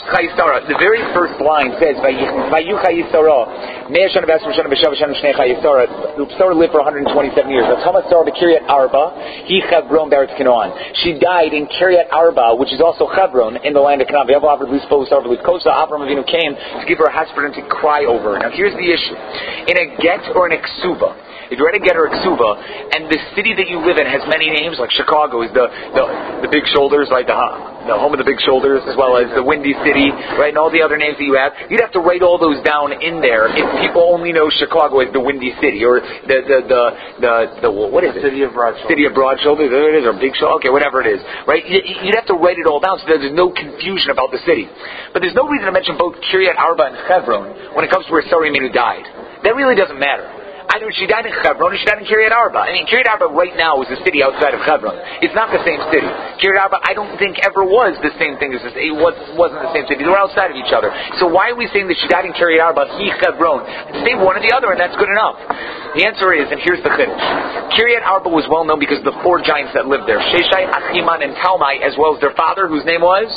The very first line says, Vayucha Yisara, Mea Shana V'Esrim Shana V'Shav Shana Shnecha Yisara. Sarah lived for 127 years. Atama Sarah B'Kiryat Arba, He Chevron Beretz Canaan. She died in Kiryat Arba, which is also Chevron, in the land of Canaan. V'Yav Avram L'Spo Sarah L'Kosa. Avram Avinu came to give her a hasper and to cry over her. Now here's the issue. In a get or an eksuva, if you're at a get or eksuva, and the city that you live in has many names, like Chicago is the big shoulders, like the home of the big shoulders, as well as the Windy City, right, and all the other names that you have, you'd have to write all those down in there if people only know Chicago as the Windy City, or the what is it? City of Broad Shoulders. City of Broad Shoulders, there it is, or Big Shoulder, okay, whatever it is, right? You'd have to write it all down so there's no confusion about the city. But there's no reason to mention both Kiryat Arba and Chevron when it comes to where Sarah Imenu died. That really doesn't matter. Either she died in Chevron or she died in Kiryat Arba. I mean, Kiryat Arba right now is a city outside of Chevron. It's not the same city. Kiryat Arba, I don't think ever was the same thing as this. It wasn't the same city. They were outside of each other. So why are we saying that she died in Kiryat Arba, he Chevron? Say one or the other, and that's good enough. The answer is, and here's the chiddush. Kiryat Arba was well known because of the 4 giants that lived there: Sheshai, Achiman, and Talmai, as well as their father, whose name was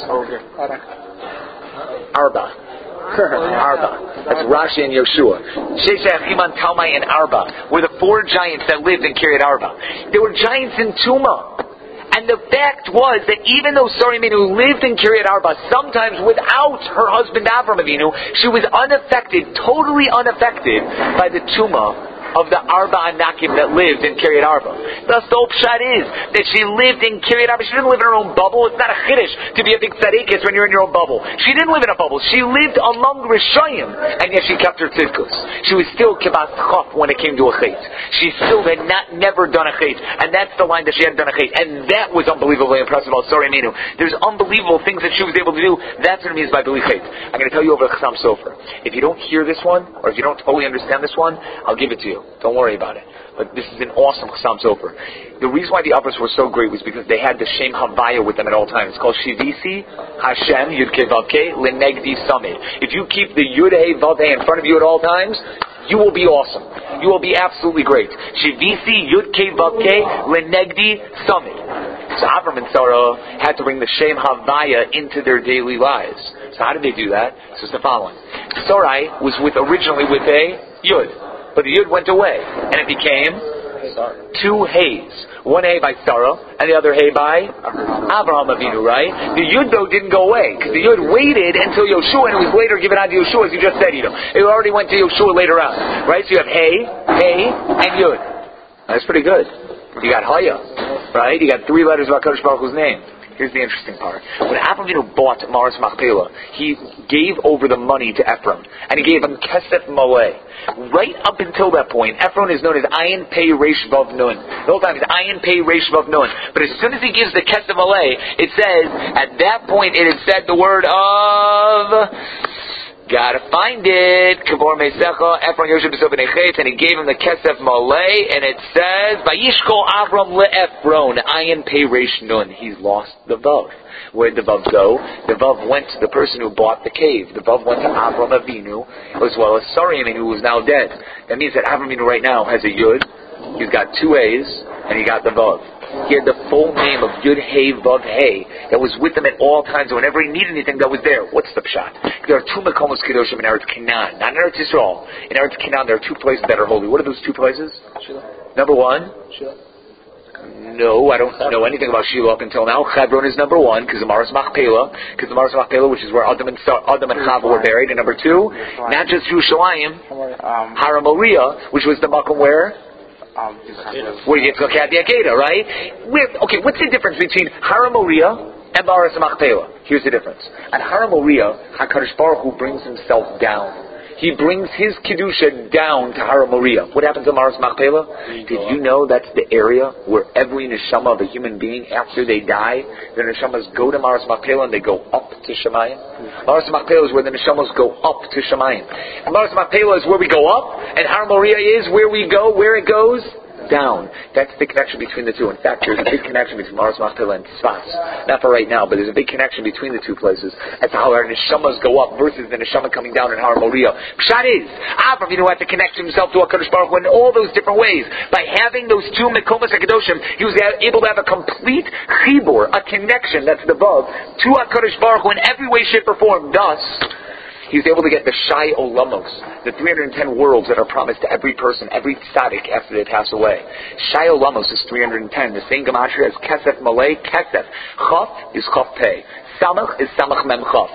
Arba. Arba. That's Rashi and Yeshua. Sheshai, Achiman, Talmai, and Arba were the 4 giants that lived in Kiryat Arba. There were giants in Tuma. And the fact was that even though Sarah Imenu lived in Kiryat Arba, sometimes without her husband Avram Avinu, she was unaffected, totally unaffected by the Tuma of the Arba Anakim that lived in Kiryat Arba. Thus the whole pshat is that she lived in Kiryat Arba. She didn't live in her own bubble. It's not a chiddush to be a big tzaddikus when you're in your own bubble. She didn't live in a bubble. She lived among Rishayim, and yet she kept her tzidkus. She was still kibbutz chaf when it came to a chait. She still had never done a chait, and that's the line that she hadn't done a chait, and that was unbelievably impressive about Sarah Imenu. There's unbelievable things that she was able to do. That's what it means by beli chait. I'm going to tell you over the Chassam Sofer. If you don't hear this one, or if you don't totally understand this one, I'll give it to you. Don't worry about it. But this is an awesome Chassam Sofer. The reason why the others were so great was because they had the Shem Havaya with them at all times. It's called Shivisi Hashem Yud Kei Vav Kei Lenegdi Samid. If you keep the Yud Hey Vav Hey in front of you at all times, you will be awesome. You will be absolutely great. Shivisi Yud Kei Vav Kei Lenegdi Samid. So Avram and Sarah had to bring the Shem Havaya into their daily lives. So how did they do that? So it's the following. Sarai was originally with a Yud. But the Yud went away, and it became 2 Heys. 1 Hey by Sarah, and the other Hey by Abraham Avinu, right? The Yud, though, didn't go away, because the Yud waited until Yoshua, and it was later given out to Yoshua, as you just said, It already went to Yoshua later on, right? So you have Hey, and Yud. That's pretty good. You got Haya, right? You got 3 letters of HaKadosh Baruch Hu's name. Here's the interesting part. When Avraham Avinu bought Maras Machpelah, he gave over the money to Ephron, and he gave him Kesef Maleh. Right up until that point, Ephron is known as Ayin Pei Reish Vav Nun. The whole time it's Ayin Pei Reish Vav Nun. But as soon as he gives the Kesef Maleh, it says, at that point it had said the word of... Gotta find it. Kavor Mesecha, Ephron Yosheb B'Sof Nechet, and he gave him the Kesef Maleh, and it says, Vayishkol Avram LeEphron, Ayin Pei Reish Nun. He's lost the Vav. Where'd the Vav go? The Vav went to the person who bought the cave. The Vav went to Avram Avinu, as well as Sarah Imenu, who is now dead. That means that Avram Avinu right now has a Yud, he's got 2 A's, and he got the Vav. He had the full name of Yud Hey Vav Hey that was with him at all times. So whenever he needed anything, that was there. What's the pshat? There are 2 Mekomos Kedoshim in Eretz Canaan, not in Eretz Yisrael. In Eretz Canaan, there are 2 places that are holy. What are those 2 places? Shiloh. Number 1? Shiloh. No, I don't know anything about Shiloh up until now. Hebron is number 1 because of Maras Machpelah, which is where Adam and Chava were buried. And number 2, not just Yerushalayim, Har Moriah, which was the Makom where? Where you get to Kat Yakeda, right? What's the difference between Har Moriah and Maras Machpelah? Here's the difference. At Har Moriah, HaKadosh Baruch Hu brings himself down. He brings his Kedusha down to Har Moriah. What happens at Maras Machpelah? Did you know that's the area where every neshama of a human being, after they die, their neshamas go to Maras Machpelah and they go up to Shemayim? Maras Machpelah is where the neshamas go up to Shemayim. And Maras Machpelah is where we go up, and Har Moriah is where we go, where it goes down. That's the connection between the two. In fact, there's a big connection between Mars Machpelah and Tzfas. Not for right now, but there's a big connection between the two places as to how our neshamas go up versus the neshama coming down in Har Moriah. Pshat is, Avram Avinu had to connect himself to HaKadosh Baruch Hu in all those different ways. By having those two Mekomos HaKadoshim, he was able to have a complete chibur, a connection that's above, to HaKadosh Baruch Hu in every way, shape, or form. Thus, he was able to get the Shai Olamos, the 310 worlds that are promised to every person, every tzaddik after they pass away. Shai Olamos is 310. The same gematria as Kesef Malay, Kesef. Chaf is Chaf Pei. Samach is Samach Mem Chaf.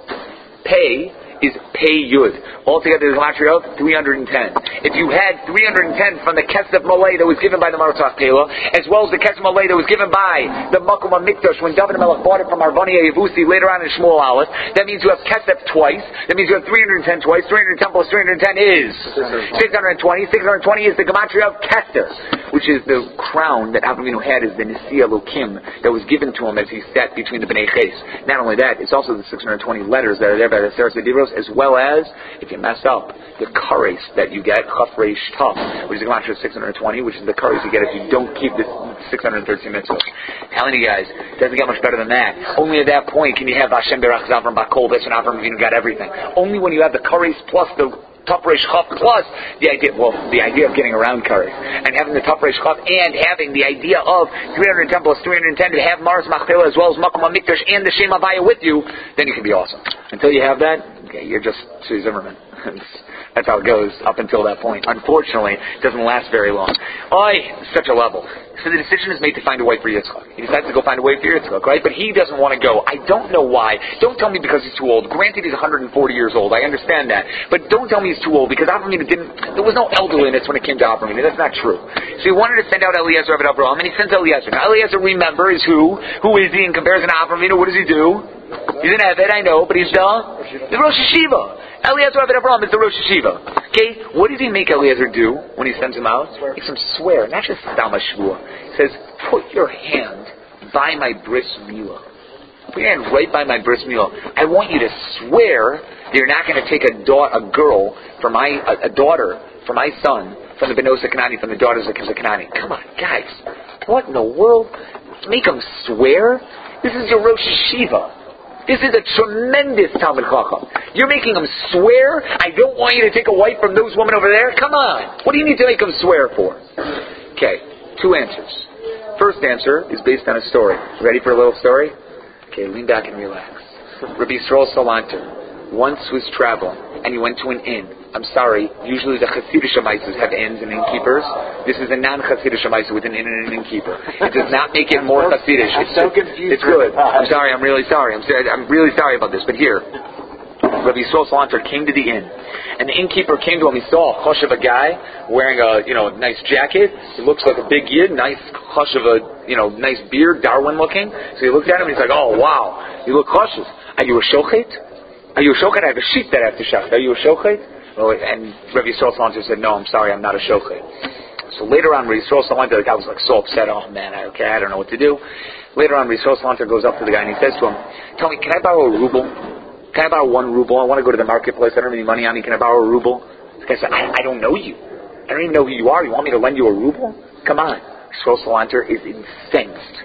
Pei is Pei Yud. Altogether, the gematria of 310. If you had 310 from the Kesef Malay that was given by the Marzach Pela, as well as the Kesef Malay that was given by the Makom HaMikdash when David HaMelech bought it from Arvani Yevusi later on in Shmuel Aleph, that means you have Kesef twice. That means you have 310 twice. 310 plus 310 is 620. 620 is the gematria of Kesef, which is the crown that Avram Avinu had as the Nisi Elokim that was given to him as he sat between the Bnei Ches. Not only that, it's also the 620 letters that are there by the Seres V'Dibros, as well as, if you mess up, the kares that you get, Chaf Reish Tav, which is the gematria of 620, which is the kares you get if you don't keep the 613 mitzvahs. Telling you guys, it doesn't get much better than that. Only at that point can you have Hashem Berach Zavram Bakol. That's when Avram Avinu got everything. Only when you have the kares plus the Top Reish Chaf plus the idea of getting around kares and having the Top Reish Chaf and having the idea of 310 plus 310 to have Mars Machpelah as well as Makom HaMikdash and the Shem Havaya with you, then you can be awesome. Until you have that, okay, you're just Sue Zimmerman. That's how it goes up until that point. Unfortunately, it doesn't last very long. Such a level. So the decision is made to find a wife for Yitzchak. He decides to go find a wife for Yitzchak, right? But he doesn't want to go. I don't know why. Don't tell me because he's too old. Granted, he's 140 years old. I understand that. But don't tell me he's too old because Avram Avinu there was no elderliness when it came to Avram Avinu. That's not true. So he wanted to send out Eliezer of Abraham, and he sends Eliezer. Now, Eliezer, remember, is who? Who is he in comparison to Avram Avinu? What does he do? He's an Eved, I know, but he's the Rosh Hashiva. Eliezer of Abraham is the Rosh Hashiva. Okay, what did he make Eliezer do when he sends him out? Makes him swear, not just Stama Shvua. He says, put your hand by my bris milah. Put your hand right by my bris milah. I want you to swear that you're not going to take a girl for a daughter for my son from the Benos Kanani, from the daughters of Kanani. Come on, guys. What in the world? Make him swear? This is your Rosh Hashiva. This is a tremendous Talmud Chacham. You're making him swear, I don't want you to take a wife from those women over there? Come on. What do you need to make him swear for? Okay, two answers. First answer is based on a story. Ready for a little story? Okay, lean back and relax. Rabbi Yisrael Salanter once was traveling, and he went to an inn. I'm sorry, usually the Hasidic Shemaises have inns and innkeepers. This is a non-Hasidic Shemaisa with an inn and an innkeeper. It does not make it more Hasidic. I'm so confused. It's good. I'm sorry, I'm really sorry. I'm really sorry about this, but here, Rabbi Yisrael Salanter came to the inn, and the innkeeper came to him. He saw a chush of a guy wearing a nice jacket. He looks like a big yid, nice chush of a nice beard, Darwin looking. So he looked at him and he's like, oh wow, you look chushes. Are you a shochet? Are you a shochet? I have a sheep that I have to shacht. Are you a shochet? And Rabbi Yisrael Salanter said, no, I'm sorry, I'm not a shochet. So later on, Rabbi Yisrael Salanter, the guy was like so upset. Oh man, I don't know what to do. Later on, Rabbi Yisrael Salanter goes up to the guy and he says to him, tell me, can I borrow a ruble? Can I borrow 1 ruble? I want to go to the marketplace. I don't have any money on me. Can I borrow a ruble? This guy said, I don't know you. I don't even know who you are. You want me to lend you a ruble? Come on. Yisrael Salanter is incensed.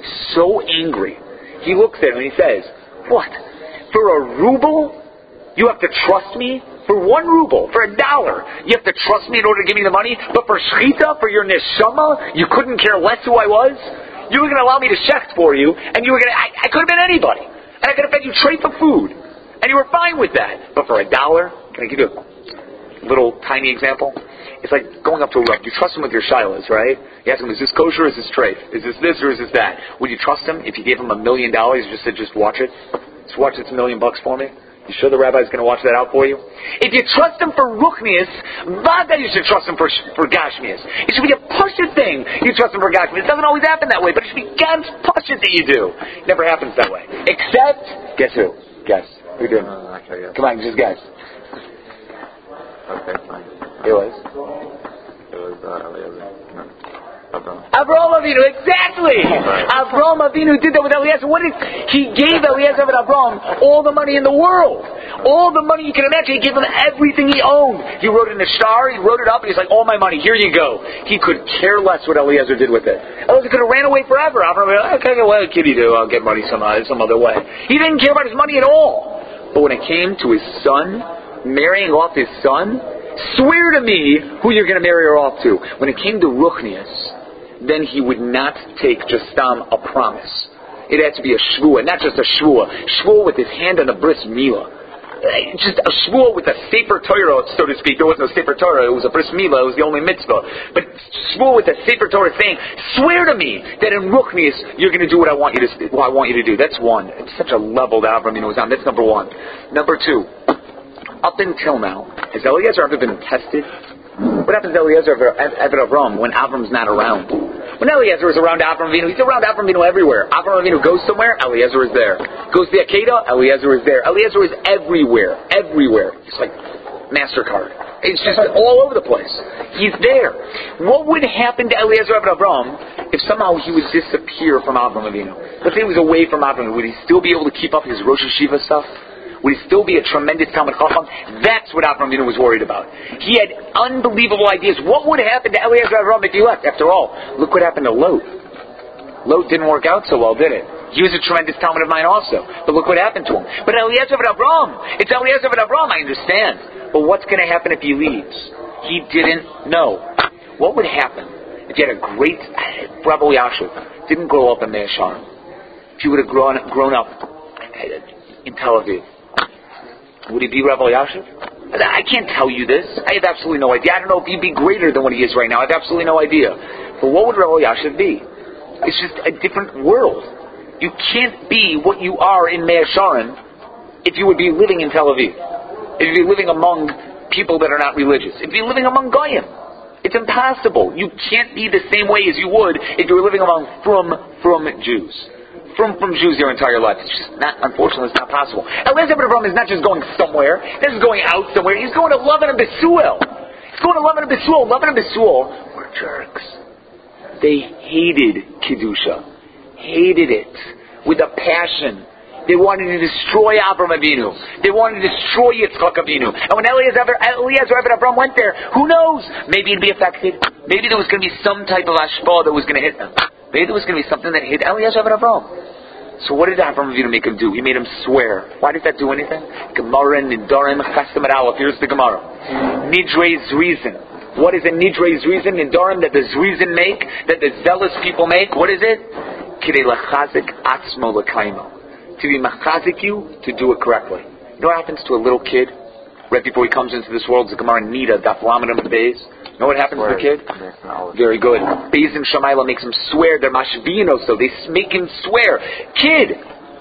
So angry. He looks at him and he says, what? For a ruble? You have to trust me? For 1 ruble, for $1, you have to trust me in order to give me the money? But for shchita, for your neshama, you couldn't care less who I was? You were going to allow me to shecht for you, and you were going to, I could have been anybody. And I could have fed you tray for food. And you were fine with that. But for $1, can I give you a little tiny example? It's like going up to a rub. You trust him with your shilas, right? You ask him, is this kosher or is this treif? Is this or is this that? Would you trust him if you gave him $1 million, you just said, just watch it? Just watch it's $1 million for me? You sure the rabbi's going to watch that out for you? If you trust him for ruchnius, vada you should trust him for gashmius. It should be a pashut thing. You trust him for gashmius. It doesn't always happen that way, but it should be ganz pashut that you do. It never happens that way. Except, guess who? Guess. Who did? Come on, just guess. Okay, fine. It was Avraham Avinu, exactly. Avraham Avinu did that with Eliezer. He gave Eliezer and Avraham all the money in the world. All the money you can imagine. He gave him everything he owned. He wrote it in a star. He wrote it up, and he's like, all my money, here you go. He could care less what Eliezer did with it. Eliezer could have ran away forever. Okay, what can you do? I'll get money some other way. He didn't care about his money at all. But when it came to his son, marrying off his son, swear to me who you're going to marry her off to. When it came to Ruchnius, then he would not take just a promise. It had to be a shvua, not just a shvua. Shvua with his hand on the bris milah. Just a shvua with a sefer Torah, so to speak. There was no sefer Torah. It was a bris milah. It was the only mitzvah. But shvua with a sefer Torah saying, swear to me that in Ruchnius you're going to do what I want you to do. That's one. It's such a level that Avram was on. That's number one. Number two. Up until now, has Eliezer ever been tested? What happens to Eliezer ever Avram when Avram's not around? When Eliezer is around Avram Avinu, he's around Avram Avinu everywhere. Avram Avinu goes somewhere, Eliezer is there. Goes to the Akedah, Eliezer is there. Eliezer is everywhere. It's like MasterCard. It's just all over the place. He's there. What would happen to Eliezer Avram if somehow he would disappear from Avram Avinu? Let's say he was away from Avram. Would he still be able to keep up his Rosh Hashiva stuff? Would he still be a tremendous Talmid Chacham? That's what Avram Avinu was worried about. He had unbelievable ideas. What would happen to Eliezer Avram if he left? After all, look what happened to Lot. Lot didn't work out so well, did it? He was a tremendous Talmid of mine also. But look what happened to him. But Eliezer Avram, it's Eliezer Avram, I understand. But what's going to happen if he leaves? He didn't know. What would happen if you had a great Rabbi Yashiv, didn't grow up in Mea Shearim? If he would have grown up in Tel Aviv, would he be Rabbi Yashiv? I can't tell you this. I have absolutely no idea. I don't know if he'd be greater than what he is right now. I have absolutely no idea. But what would Rabbi Yashiv be? It's just a different world. You can't be what you are in Mea Shearim if you would be living in Tel Aviv. If you'd be living among people that are not religious. If you're living among Goyim. It's impossible. You can't be the same way as you would if you were living among from Jews. From Jews your entire life. It's just not, unfortunately, it's not possible. Eliezer Avram is not just going somewhere. This is going out somewhere. He's going to Lavan and Besuel. He's going to Lavan and Besuel. Lavan and Besuel were jerks. They hated Kedusha. Hated it. With a passion. They wanted to destroy Avram Avinu. They wanted to destroy Yitzchak Avinu. And when Eliezer Avram went there, who knows? Maybe he'd be affected. Maybe there was going to be some type of ashpah that was going to hit them. Maybe there was going to be something that hit Eliezer Avram. So what did Avram Avinu make him do? He made him swear. Why did that do anything? Gemara Nidarim Chesed Aleph. Here's the Gemara. Nidre's reason. What is a Nidre's reason? Nidarim that the reason make, that the zealous people make. What is it? Kidei lachazik atzmo l'kaimo. To be machazik you, to do it correctly. You know what happens to a little kid right before he comes into this world? It's the Gemara Nida, Daf Lamed Amud Beis. You know what happens to the kid? Very good. Beis and Shamayla makes him swear. They're mashvino, so they make him swear. Kid,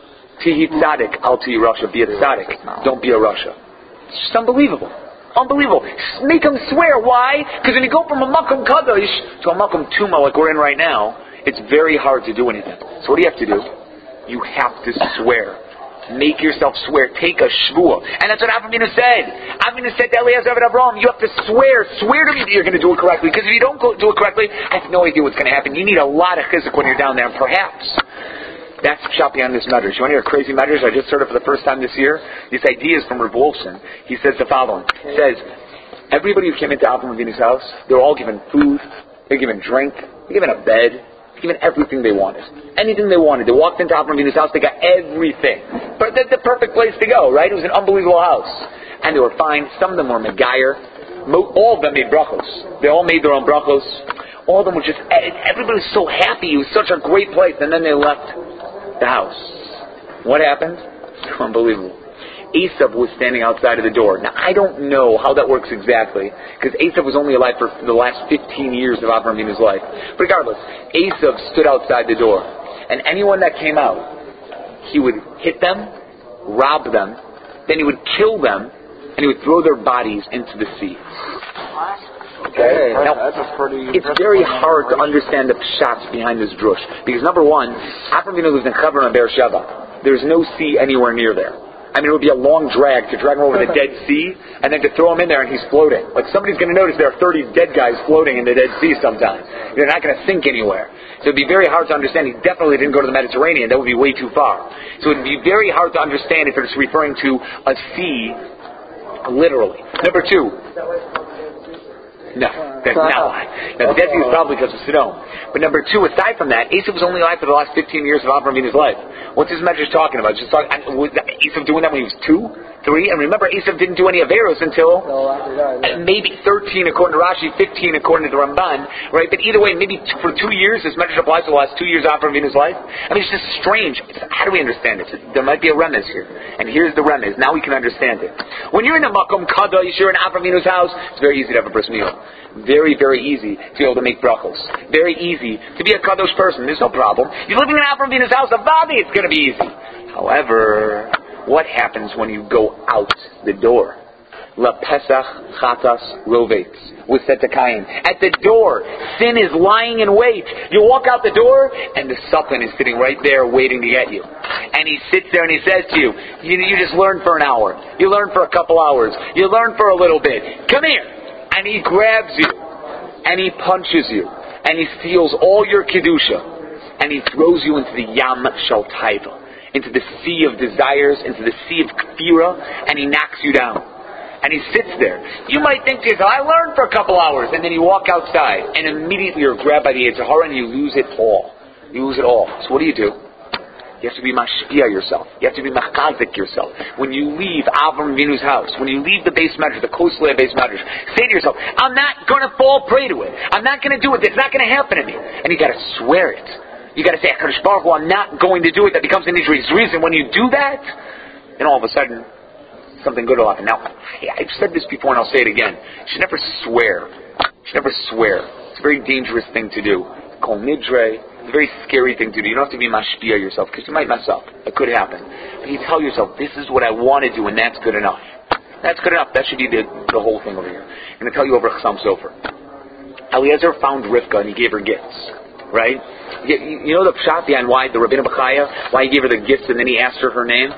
tihi tzadik, al tihi Russia. Be a tzadik. Don't be a Russia. It's just unbelievable. Unbelievable. Make him swear. Why? Because when you go from a makom kadosh to a makom tuma like we're in right now, it's very hard to do anything. So what do you have to do? You have to swear. Make yourself swear. Take a shvua. And that's what Avram Avinu said. Avram Avinu said to Eliezer Avram, you have to swear. Swear to me that you're going to do it correctly. Because if you don't do it correctly, I have no idea what's going to happen. You need a lot of chizuk when you're down there. And perhaps that's shot behind this medrash. You want to hear a crazy medrash? I just heard it for the first time this year. This idea is from Rav Wolfson. He says the following. He says, everybody who came into Avram Avinu's house, they're all given food, they're given drink, they're given a bed, given everything they wanted. Anything they wanted. They walked into Avram Avinu's house, they got everything. But that's the perfect place to go, right? It was an unbelievable house. And they were fine. Some of them were Megayer. All of them made brachos. They all made their own brachos. All of them were just, everybody was so happy. It was such a great place. And then they left the house. What happened? Unbelievable. Esav was standing outside of the door. Now, I don't know how that works exactly, because Esav was only alive for the last 15 years of Avram Avinu's life. But regardless, Esav stood outside the door. And anyone that came out, he would hit them, rob them, then he would kill them, and he would throw their bodies into the sea. Okay. Now, it's very hard to understand the pshat behind this drush. Because number one, Avram Avinu lives in Hebron and Beersheba. There's no sea anywhere near there. I mean, it would be a long drag to drag him over the Dead Sea and then to throw him in there and he's floating. Like, somebody's going to notice there are 30 dead guys floating in the Dead Sea sometime. They're not going to sink anywhere. So it would be very hard to understand. He definitely didn't go to the Mediterranean. That would be way too far. So it would be very hard to understand if it's referring to a sea literally. Number two. No, that's not why. Now, the Dead Sea is probably because of Sodom. But number two, aside from that, Esav was only alive for the last 15 years of Avraham Avinu's life. What's his measure talking about? Was Esav doing that when he was 2, 3? And remember, Esav didn't do any Averos until maybe 13 according to Rashi, 15 according to the Ramban, right? But either way, maybe for 2 years, this measure applies to the last 2 years of Avraham Avinu's life. I mean, it's just strange. How do we understand it? There might be a remez here. And here's the remez. Now we can understand it. When you're in the Makom Kadosh, you're in Avraham Avinu's house, it's very easy to have a bris milah. Very, very easy to be able to make brachos. Very easy to be a kadosh person. There's no problem. You're living in Avraham Avinu's house, Avadi, it's going to be easy. However, what happens when you go out the door? La Pesach Chatas Rovetz was said to Cain. At the door, sin is lying in wait. You walk out the door, and the Satan is sitting right there waiting to get you. And he sits there and he says to you, you just learn for an hour. You learn for a couple hours. You learn for a little bit. Come here. And he grabs you, and he punches you, and he steals all your kedusha, and he throws you into the Yam Shel Taiva, into the sea of desires, into the sea of kfira, and he knocks you down. And he sits there. You might think to yourself, I learned for a couple hours, and then you walk outside, and immediately you're grabbed by the Yetzer Hara, and you lose it all. You lose it all. So what do? You have to be mashpia yourself. You have to be machazik yourself. When you leave Avraham Avinu's house, when you leave the base medrash, the Kosle base medrash, say to yourself, I'm not going to fall prey to it. I'm not going to do it. It's not going to happen to me. And you got to swear it. You got to say, HaKadosh Baruch Hu, I'm not going to do it. That becomes an injury's reason. When you do that, then all of a sudden, something good will happen. Now, I've said this before and I'll say it again. You should never swear. You should never swear. It's a very dangerous thing to do. Kol nidre. It's a very scary thing to do. You don't have to be mashpia yourself because you might mess up. It could happen. But you tell yourself, this is what I want to do, and that's good enough. That's good enough. That should be the whole thing over here. I'm going to tell you over Chassam Sofer. Eliezer found Rivka and he gave her gifts. Right? You know the pshat behind why the Rabbeinu Bechaya, why he gave her the gifts and then he asked her name?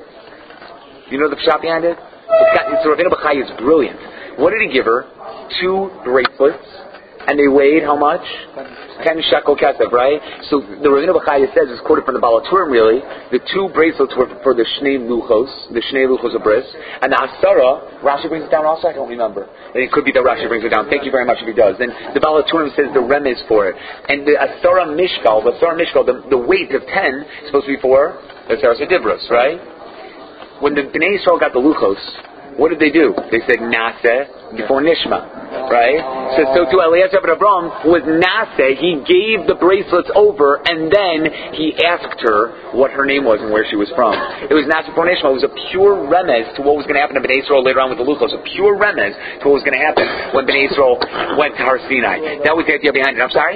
You know the pshat behind it? The Rabbeinu Bechaya is brilliant. What did he give her? 2 bracelets. And they weighed how much? 10 shekel kesef, right? So the Rabbeinu Bechaya says, it's quoted from the Baal HaTurim really, the 2 bracelets were for the Shnei Luchos of Bris, and the Asara, Rashi brings it down also, I don't remember. And it could be that Rashi brings it down. Thank you very much if he does. Then the Baal HaTurim says the remez for it. And the Asara Mishkal, the weight of 10 is supposed to be for the Asara Dibros, right? When the Bnei Yisrael got the Luchos, what did they do? They said Naseh before Nishma. Right? So to Eliezer ben Avraham was Naseh. He gave the bracelets over and then he asked her what her name was and where she was from. It was Naseh before Nishma. It was a pure remez to what was going to happen to Bnei Yisrael later on with the Luchos. A pure remez to what was going to happen when Bnei Yisrael went to Har Sinai. That was the idea behind it. I'm sorry?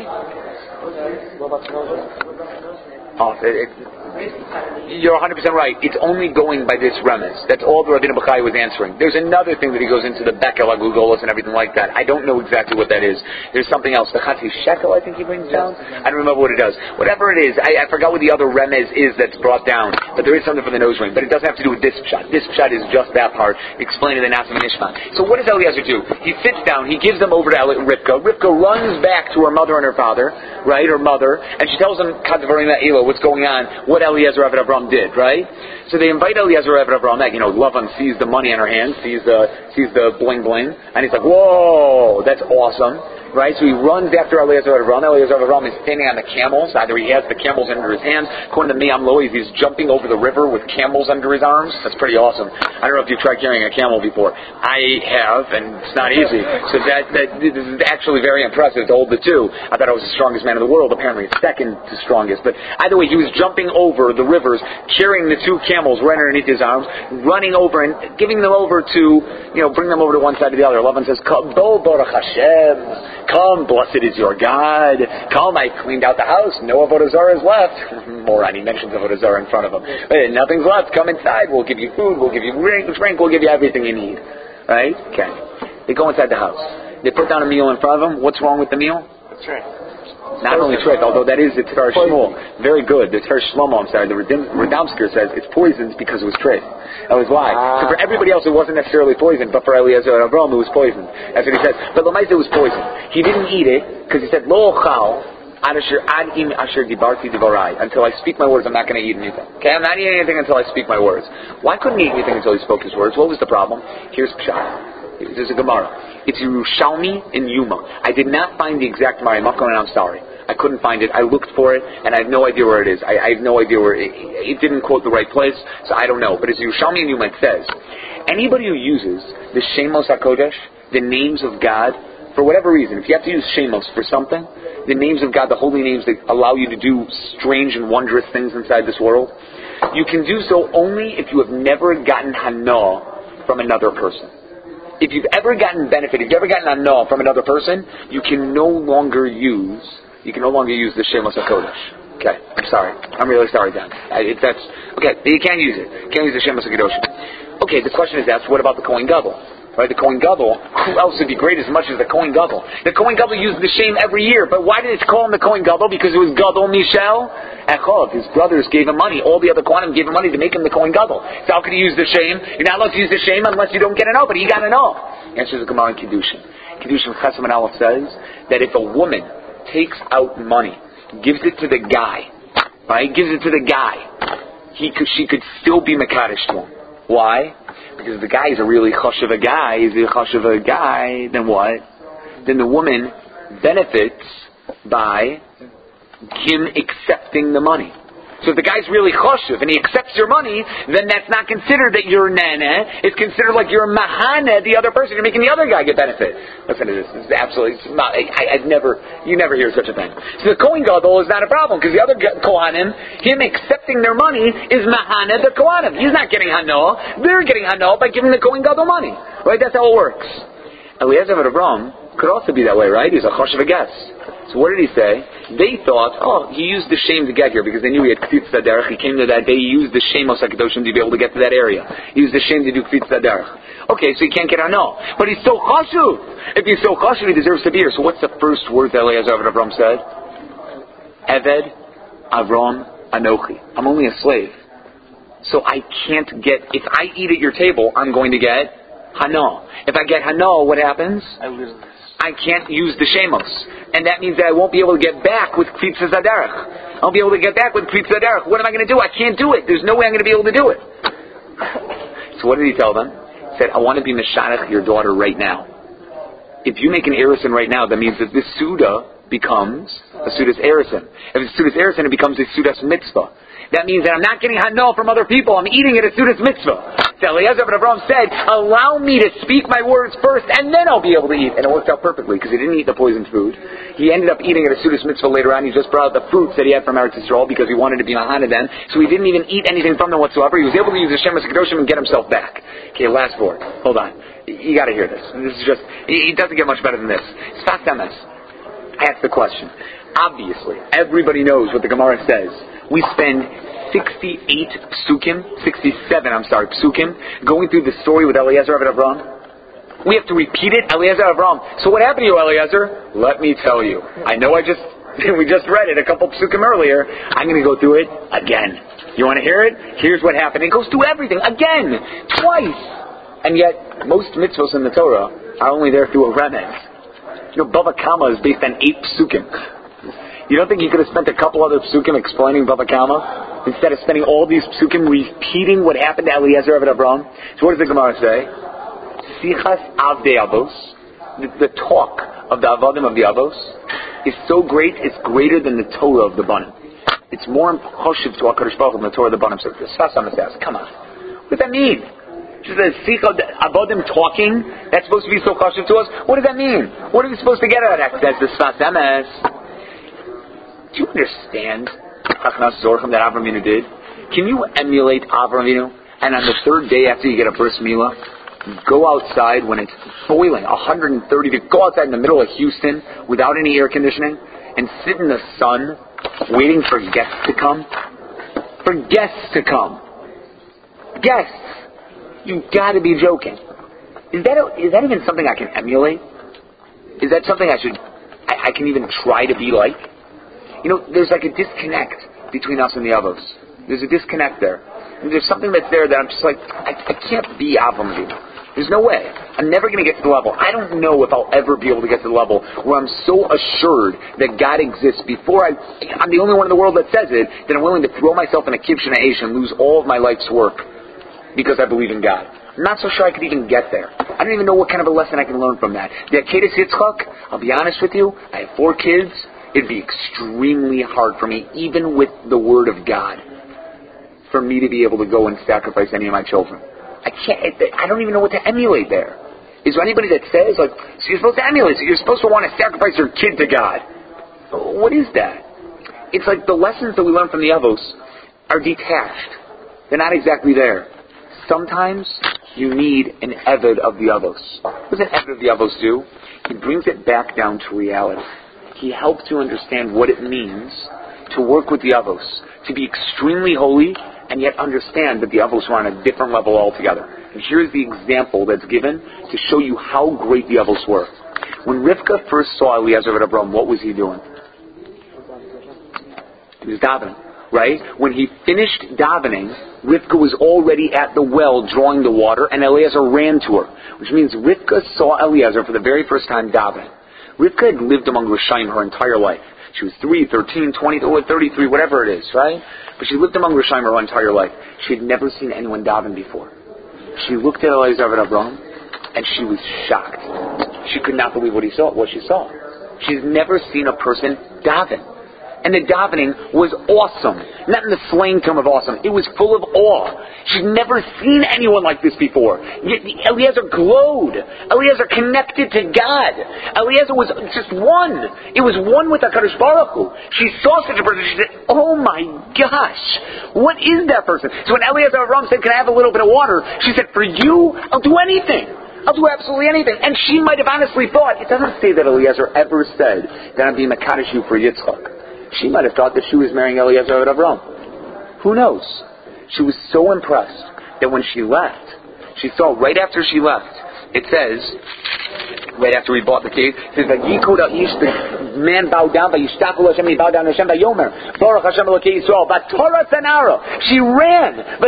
You're 100% right. It's only going by this remez. That's all the Rabbeinu Bechaya was answering. There's another thing that he goes into the Bekel Agugolos and everything like that. I don't know exactly what that is. There's something else. The Chatzi Shekel, I think he brings down. I don't remember what it does. Whatever it is, I forgot what the other remez is that's brought down. But there is something for the nose ring. But it doesn't have to do with this pshat. This pshat is just that part, explaining the Nasim and Ishma. So what does Eliezer do? He sits down. He gives them over to Rivka. Rivka runs back to her mother and her father, right? Her mother, and she tells them, what's going on? What Eliezer ben Avraham did, right? So they invite Eliezer ben Avraham. Lavan sees the money in her hand, sees the bling bling, and he's like, "Whoa, that's awesome!" Right? So he runs after Eliezer ben Avraham. Eliezer ben Avraham is standing on the camels. Either he has the camels under his hands. According to Me'am Lois, he's jumping over the river with camels under his arms. That's pretty awesome. I don't know if you've tried carrying a camel before. I have, and it's not easy. So that this is actually very impressive to hold the 2. I thought I was the strongest man in the world. Apparently, it's second to strongest. But either way, he was jumping over the rivers, carrying the 2 camels right underneath his arms, running over and giving them over to, bring them over to one side to the other. Lavan says, "Bo Baruch Hashem." Come, blessed is your God. Come, I cleaned out the house. No Avodah Zarah is left. Moron, he mentions Avodah Zarah in front of him. Hey, nothing's left. Come inside. We'll give you food. We'll give you drink. We'll give you everything you need. Right? Okay. They go inside the house. They put down a meal in front of them. What's wrong with the meal? That's right. Not only treif, although that is the Tzar Shmuel. Very good. The Tzar Shlomo, I'm sorry, the Radomsker says it's poisoned because it was treif. That was why. So for everybody else it wasn't necessarily poisoned, but for Eliezer and Avram it was poisoned. That's what he says. But Lamaisa was poisoned. He didn't eat it because he said, Lo ochal until I speak my words, I'm not going to eat anything. Okay, I'm not eating anything until I speak my words. Why couldn't he eat anything until he spoke his words? What was the problem? Here's Pshat. There's a Gemara. It's Yerushalmi and Yuma. I did not find the exact Gemara. I'm sorry. I couldn't find it. I looked for it, and I have no idea where it is. I have no idea where it didn't quote the right place, so I don't know. But it's Yerushalmi and Yuma. It says, anybody who uses the Shemos HaKodesh, the names of God, for whatever reason, if you have to use Shemos for something, the names of God, the holy names that allow you to do strange and wondrous things inside this world, you can do so only if you have never gotten Hana from another person. If you've ever gotten benefit, if you've ever gotten Hana from another person, you can no longer use the Shemos HaKodesh. Okay, I'm sorry. I'm really sorry, Dan. That's okay. You can't use it. You can't use the Shemos HaKadosh. Okay, the question is asked, what about the Kohen Gadol? Right, the Kohen Gadol, who else would be great as much as the Kohen Gadol? The Kohen Gadol used the shame every year, but why did it call him the Kohen Gadol? Because it was Gadol Mishel Echov. His brothers gave him money. All the other Kohanim gave him money to make him the Kohen Gadol. So how could he use the shame? You're not allowed to use the shame unless you don't get an O, but he got an O. Answers the Gemara in Kiddushin. Kiddushin Chesam and Aleph says that if a woman takes out money, gives it to the guy, right? Gives it to the guy, she could still be Mekadosh to him. Why? Because if the guy is a really chashuv a guy, then what? Then the woman benefits by him accepting the money. So if the guy's really chashuv and he accepts your money, then that's not considered that you're nana. It's considered like you're mahana, the other person. You're making the other guy get benefit. Listen to this. This is absolutely not. You never hear such a thing. So the Kohen Gadol is not a problem because the other Kohanim, him accepting their money is mahana the Kohanim. He's not getting hana. They're getting hana by giving the Kohen Gadol money. Right? That's how it works. Eliezer of Avram could also be that way, right? He's a chashuv a guest. So what did he say? They thought, he used the shame to get here because they knew he had Kfitz Saderech. He came to that day, he used the shame of HaKadoshim to be able to get to that area. He used the shame to do Kfitz Saderech. Okay, so he can't get no. But he's so chashuv. If he's so chashuv, he deserves to be here. So what's the first word that Eliezer of Avram said? Eved Avram Anochi. I'm only a slave. So I can't get, if I eat at your table, I'm going to get Hana. If I get Hana, what happens? I can't use the Shemos. And that means that I won't be able to get back with Kfitz Zaderech. I won't be able to get back with Kfitz Zaderech. What am I going to do? I can't do it. There's no way I'm going to be able to do it. So what did he tell them? He said, I want to be Meshadach your daughter right now. If you make an Erison right now, that means that this Suda becomes a Suda's Erison. If it's Suda's Erison, it becomes a Suda's Mitzvah. That means that I'm not getting Hana from other people. I'm eating it at Suda's Mitzvah. So Eliezer ben Avram said, allow me to speak my words first, and then I'll be able to eat. And it worked out perfectly, because he didn't eat the poisoned food. He ended up eating it at Suda's Mitzvah later on. He just brought out the fruits that he had from Eretz Yisrael, because he wanted to be Mahana then. So he didn't even eat anything from them whatsoever. He was able to use the Shemos HaKadoshim and get himself back. Okay, last word. Hold on. You gotta hear this. This is just, it doesn't get much better than this. Sfas Emes. I asked the question. Obviously, everybody knows what the Gemara says. We spend 67 psukim, going through the story with Eliezer of Avram. We have to repeat it, Eliezer of Avram. So what happened to you, Eliezer? Let me tell you. I know we just read it a couple psukim earlier. I'm going to go through it again. You want to hear it? Here's what happened. It goes through everything, again, twice. And yet, most mitzvahs in the Torah are only there through a remez. Bava Kama is based on 8 psukim. You don't think you could have spent a couple other psukim explaining Bava Kama instead of spending all these psukim repeating what happened to Eliezer of Avram? So what does the Gemara say? Sichas Avdei Avos, the talk of the Avadim of the Avos, is so great, it's greater than the Torah of the Banim. It's more choshev to HaKadosh Baruch Hu than the Torah of the Banim. So Sfas Emes asks, come on, what does that mean? Just a Sichas Avadim talking, that's supposed to be so choshev to us? What does that mean? What are we supposed to get out of that? Says the Sfas Emes. Do you understand Chachmas Zorchim that Avram Avinu did? Can you emulate Avram Avinu? And on the third day after you get a bris milah, go outside when it's boiling, 130 degrees. Go outside in the middle of Houston without any air conditioning and sit in the sun waiting for guests to come? For guests to come. Guests. You've got to be joking. Is that even something I can emulate? Is that something I should... I can even try to be like? You know, there's like a disconnect between us and the Avos. There's a disconnect there. And there's something that's there that I'm just like, I can't be Avram Avinu. There's no way. I'm never going to get to the level. I don't know if I'll ever be able to get to the level where I'm so assured that God exists before I'm the only one in the world that says it, that I'm willing to throw myself in a kibshin ha'esh and lose all of my life's work because I believe in God. I'm not so sure I could even get there. I don't even know what kind of a lesson I can learn from that. The Akedas Yitzchak, I'll be honest with you, I have 4 kids. It'd be extremely hard for me, even with the Word of God, for me to be able to go and sacrifice any of my children. I don't even know what to emulate there. Is there anybody that says, like, so you're supposed to emulate, so you're supposed to want to sacrifice your kid to God? What is that? It's like the lessons that we learn from the Avos are detached. They're not exactly there. Sometimes you need an Eved of the Avos. What does an Eved of the Avos do? He brings it back down to reality. He helps you understand what it means to work with the Avos, to be extremely holy, and yet understand that the Avos are on a different level altogether. And here's the example that's given to show you how great the Avos were. When Rivka first saw Eliezer and Abraham, what was he doing? He was davening, right? When he finished davening, Rivka was already at the well drawing the water, and Eliezer ran to her, which means Rivka saw Eliezer for the very first time davening. Rivka had lived among Rishayim her entire life. She was 3, 13, 20, 33, whatever it is, right? But she lived among Rishayim her entire life. She had never seen anyone daven before. She looked at Eliezer and Abraham, and she was shocked. She could not believe what she saw. She's never seen a person daven. And the davening was awesome. Not in the slang term of awesome. It was full of awe. She'd never seen anyone like this before. Yet Eliezer glowed. Eliezer connected to God. Eliezer was just one. It was one with HaKadosh Baruch Hu. She saw such a person. She said, oh my gosh, what is that person? So when Eliezer Avraham said, can I have a little bit of water? She said, for you, I'll do anything. I'll do absolutely anything. And she might have honestly thought, it doesn't say that Eliezer ever said that I'm being Makadosh you for Yitzchak. She might have thought that she was marrying Eliezer and Avraham. Who knows? She was so impressed that when she left, she saw right after she left, it says, right after we bought the cave, it says, the man bowed down, he bowed down to Hashem, Baruch Hashem Elokei Yisrael, Torah Sanara. She ran,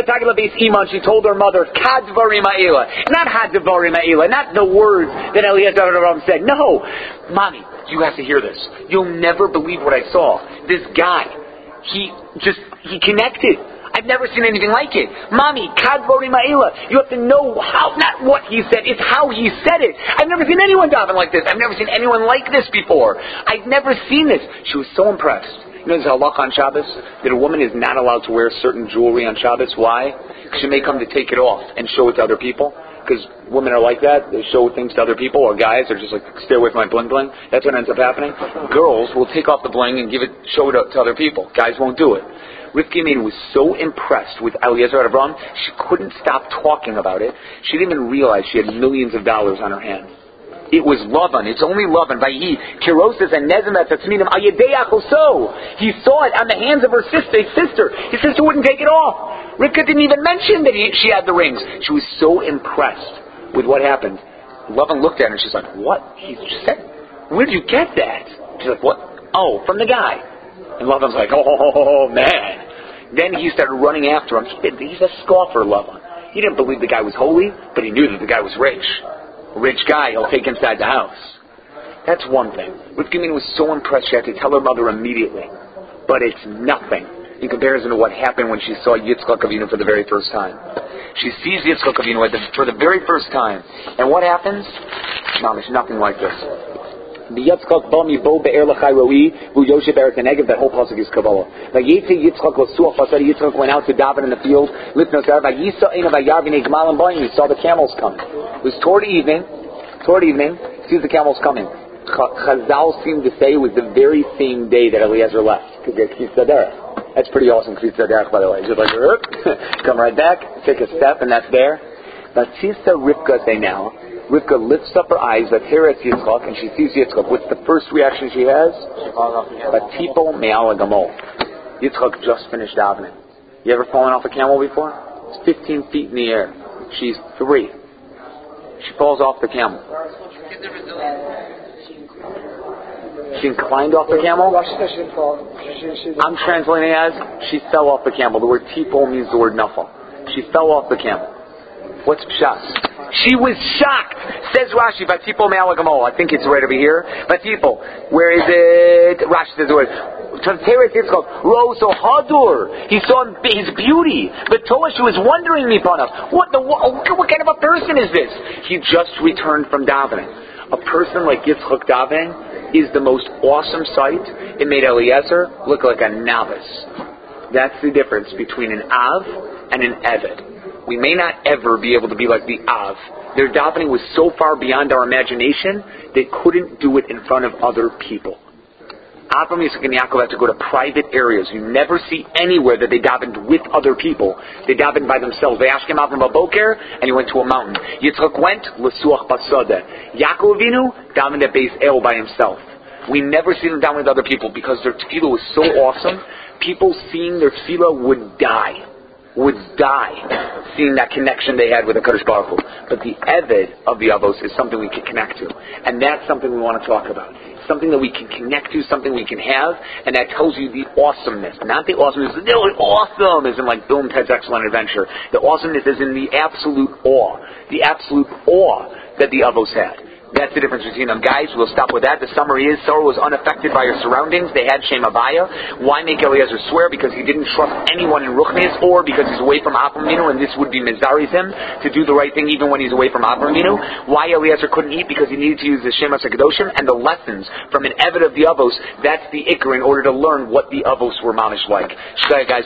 she told her mother, Kadvari Ma'ila, not Hadvari Ma'ila, not the words that Eliezer and Avraham said. No, Mommy, you have to hear this. You'll never believe what I saw. This guy, he connected. I've never seen anything like it. Mommy, Kadvari Ma'ila. You have to know how, not what he said, it's how he said it. I've never seen anyone daven like this. I've never seen anyone like this before. I've never seen this. She was so impressed. You know, there's a halakha on Shabbos that a woman is not allowed to wear certain jewelry on Shabbos. Why? Because she may come to take it off and show it to other people. Because women are like that. They show things to other people, or guys are just like, stay away from my bling bling. That's what ends up happening. Girls will take off the bling and show it to other people. Guys won't do it. Rivka Imenu was so impressed with Eliezer and Avraham, she couldn't stop talking about it. She didn't even realize she had millions of dollars on her hands. It was Lavan. It's only Lavan. Kiroses and Nezimet Tatzminim Ayedei Achoso. He saw it on the hands of her sister. His sister wouldn't take it off. Rivka didn't even mention that she had the rings. She was so impressed with what happened. Lavan looked at her and she's like, what? He just said, where did you get that? She's like, what? Oh, from the guy. And Lavan's like, oh, man. Then he started running after him. He's a scoffer, Lavan. He didn't believe the guy was holy, but he knew that the guy was rich. A rich guy, he'll take inside the house. That's one thing. Rivka Imenu was so impressed she had to tell her mother immediately. But it's nothing in comparison to what happened when she saw Yitzchak Avinu for the very first time. She sees Yitzchak Avinu for the very first time. And what happens? No, there's nothing like this. Yitzchak ba mi bo be'er l'chai roi v'u yoshev be'eretz hanegev. That whole pasuk is Kabbalah. Vayetze Yitzchak l'suach v'asari. Yitzchak went out to daven in the field. Lifnos ar vayisa ena vayar v'nei gmalim b'ayim. He saw the camels coming. It was toward evening. Sees the camels coming. Chazal seemed to say it was the very same day that Eliezer left. That's pretty awesome, K'vitza Derech, by the way. Just like, come right back, take a step, and that's there. Batisa Rivka say now. Rivka lifts up her eyes, Vateret Yitzchak, and she sees Yitzchak. What's the first reaction she has? Batipo me'ala gamol. Yitzchak just finished davening. You ever fallen off a camel before? It's 15 feet in the air. She's 3. She falls off the camel. She inclined off the camel? I'm translating as she fell off the camel. The word tipo means the word nafal. She fell off the camel. What's pshat? She was shocked. Says Rashi, Vatipo me'alagamo. I think it's right over here. Vatipo. Where is it? Rashi says the word. Rose Hadur. He saw his beauty. But Toa, she was wondering Mipanav. What kind of a person is this? He just returned from davening. A person like Yitzchak davening is the most awesome sight. It made Eliezer look like a novice. That's the difference between an Av and an Eved. We may not ever be able to be like the Av. Their davening was so far beyond our imagination, they couldn't do it in front of other people. Avraham, Yitzchak, and Yaakov had to go to private areas. You never see anywhere that they davened with other people. They davened by themselves. They asked him Avram Aboker, and he went to a mountain. Yitzchak went, L'suach Basada. Yaakov Avinu davened at Beis El by himself. We never see them daven with other people because their tefillah was so awesome. People seeing their tefillah would die seeing that connection they had with the Kadosh Baruch Hu. But the Eved of the Avos is something we can connect to. And that's something we want to talk about. Something that we can connect to, something we can have, and that tells you the awesomeness. Not the awesomeness, awesome is in like Bill and Ted's Excellent Adventure. The awesomeness is in the absolute awe that the Avos had. That's the difference between them. Guys, we'll stop with that. The summary is, Sarah was unaffected by her surroundings. They had Shem Avaya. Why make Eliezer swear? Because he didn't trust anyone in Ruchnis, or because he's away from Avram Avinu, and this would be Mizari's him to do the right thing even when he's away from Avram Avinu. Why Eliezer couldn't eat? Because he needed to use the Shem HaSekadoshim, and the lessons from an Eved of the Avos, that's the Iker in order to learn what the Avos were mamish like. Guys,